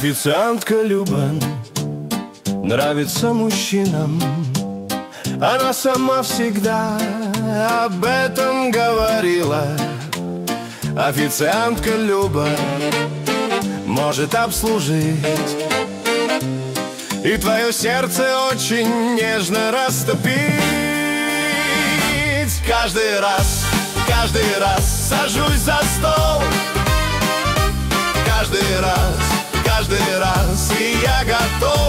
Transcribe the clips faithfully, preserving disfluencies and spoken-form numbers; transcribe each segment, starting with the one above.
Официантка Люба нравится мужчинам. Она сама всегда об этом говорила. Официантка Люба может обслужить и твое сердце очень нежно растопить. Каждый раз, каждый раз сажусь за стол. Каждый раз, каждый раз, и я готов.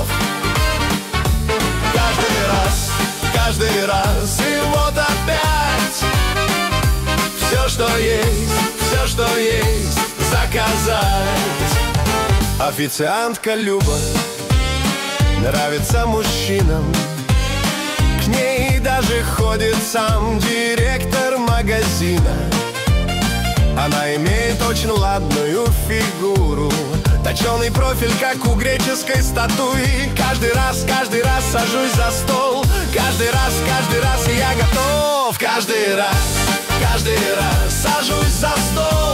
Каждый раз, каждый раз, и вот опять все, что есть, все, что есть, заказать. Официантка Люба нравится мужчинам. К ней даже ходит сам директор магазина. Она имеет очень ладную фигуру, точеный профиль, как у греческой статуи. Каждый раз, каждый раз сажусь за стол. Каждый раз, каждый раз я готов. Каждый раз, каждый раз сажусь за стол.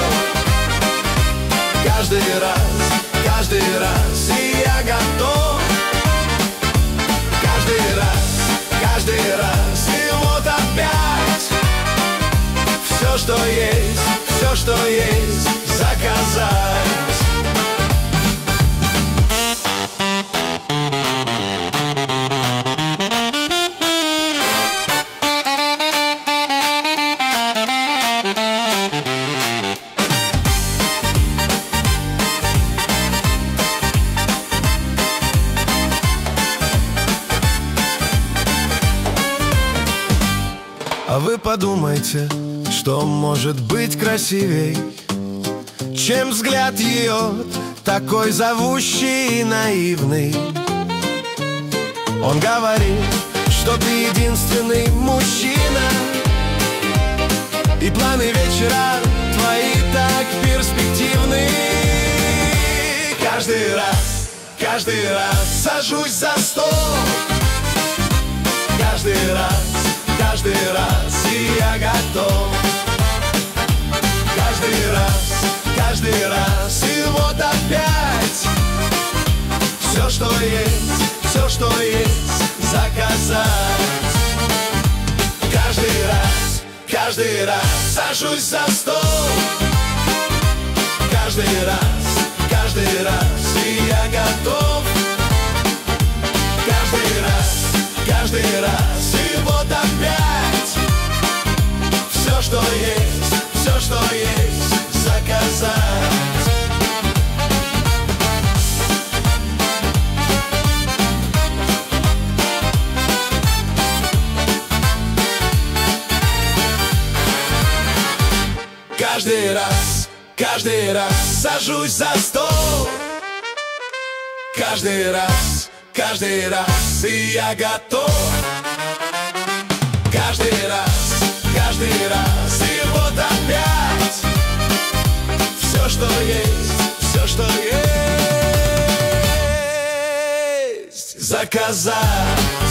Каждый раз, каждый раз, и я готов. Каждый раз, каждый раз, и вот опять все, что есть, все, что есть, заказать. А вы подумайте, что может быть красивей, чем взгляд ее, такой зовущий и наивный. Он говорит, что ты единственный мужчина, и планы вечера твои так перспективны. Каждый раз, каждый раз сажусь за стол. Каждый раз, каждый раз, и я готов. Каждый раз, каждый раз, и вот опять все, что есть, все, что есть, заказать. Каждый раз, каждый раз сажусь за стол. Каждый раз, каждый раз, и я готов. Каждый раз, каждый раз, и вот опять все, что есть, все, что есть, заказать. Каждый раз, каждый раз сажусь за стол. Каждый раз, каждый раз, и я готов. Каждый раз, каждый раз, и вот опять все, что есть, все, что есть, заказать.